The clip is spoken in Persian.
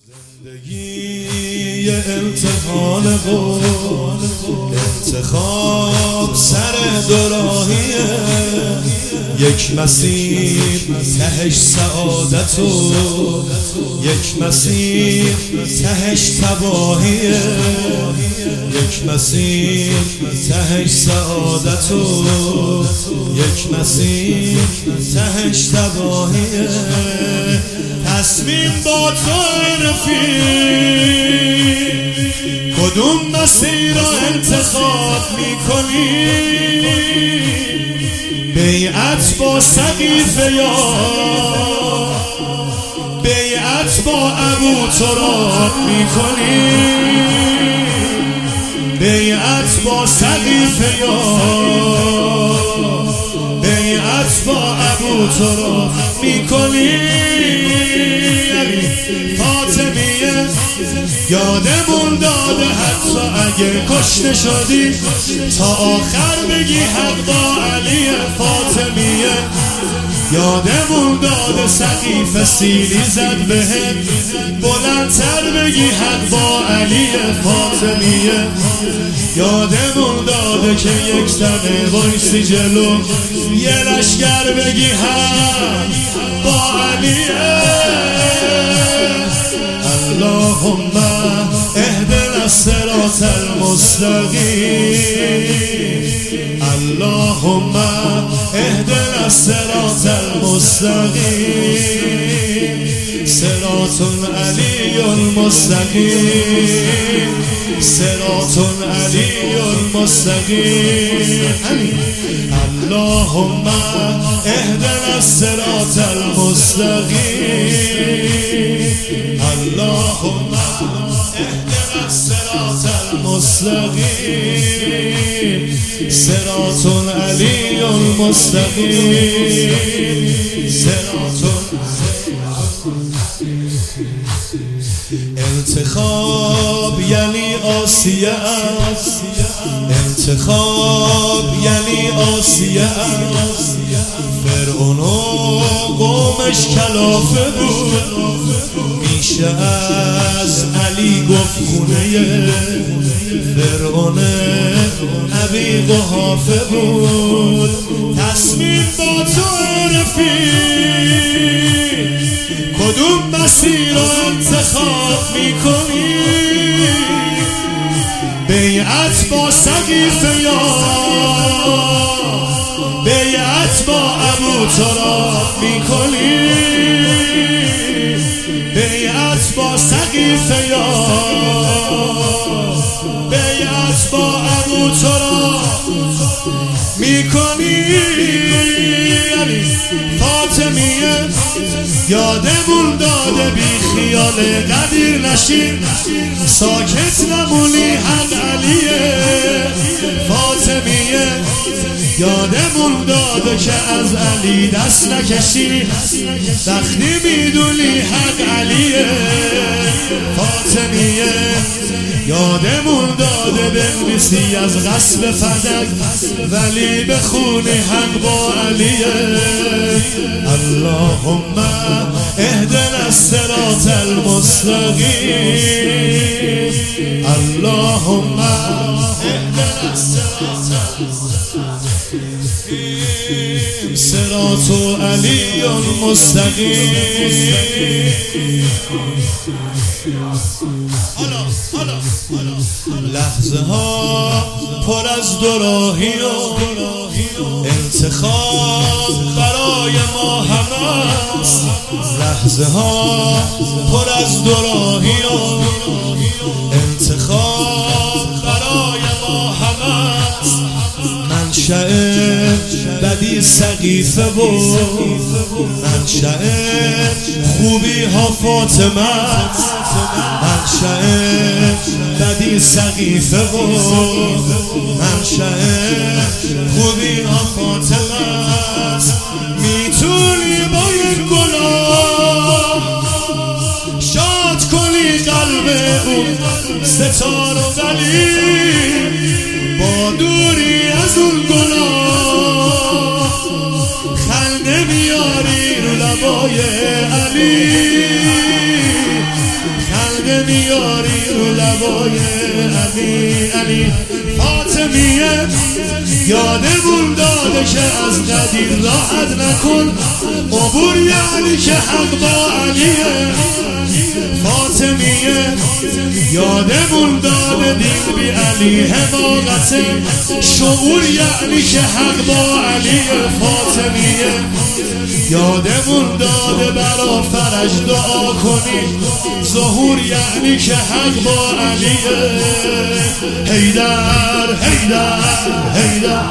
زندگی یه امتحان و انتخاب سر دوراهیه، یک مسیر تهش سعادت و یک مسیر تهش تباهیه، یک مسیر تهش سعادت و یک مسیر تهش تباهیه. تصمیم با تو رفیق، کدوم مسیر را انتخاب میکنی؟ بیعت با سقیفه یا بیعت با ابو تراب میکنی؟ بیعت با سقیفه یا بیعت با ابو تراب میکنی؟ فاطمیه یادمون داده حتی اگه کشته شدی تا آخر بگی حق با علی. فاطمیه یادمون داده سقیفه سیلی زد بهت بلندتر بگی حق با علی. فاطمیه یادمون داده که یک دقیقه وایسی جلو یه لشگر بگی حق با علی. اللهم اهدنا الصراط المستقیم، اللهم اهدنا الصراط المستقیم، صراط علی المستقیم، صراط علی المستقیم. اللهم اهدنا الصراط المستقیم، اللهم اهدنا الصراط المستقیم، صراط علی المستقیم، صراط. انتخاب یعنی آسیه است، انتخاب یعنی آسیه است. فرعون و قومش کلافه بود، میشه از علی گفت خونه فرعون ابی قحافه بود. تصمیم با تو رفیق، کدوم مسیر را انتخاب میکنی؟ بیعت با سقیفه یا بیعت با ابو تراب میکنی؟ بیعت با سقیفه یا بیعت با ابو تراب میکنی؟ فاطمیه یادمون داده بی خیال قدیر نشین، ساکت نمونی حق علیه. فاطمیه یادمون داده که از علی دست نکشی وقتی میدونی حق علیه. فاطمیه یادمون داده بنویسی از غصب فدک ولی بخونی حق با علیه. اللهم اهدنا الصراط المستقیم، اللهم اهدنا الصراط المستقیم، صراط علی المستقیم. لحظه ها پر از دوراهی و انتخاب برای ما هست. لحظه ها پر از دوراهی و انتخاب برای ما هست. منشأ بدی سقیفه و منشأ خوبی ها فاطمه، منشأ بدی سقیفه و منشأ خوبی ها فاطمه. میتونی با یک گلاب شاد کنی قلب اون ستار و ولی با دوری از اون گلاب خنده میاری رو لبای علی. حق میاری رو لبای علی فاطمیه یادمون داده که از قدیر راحت نکن عبور یعنی که حق با علیه فاطمیه یادمون داده دین بی علی حماقته شعور یعنی که حق با علیه فاطمیه یادمون داده برا فرج دعا کنی ظهور یعنی که حق با علیه حیدر حیدر حیدر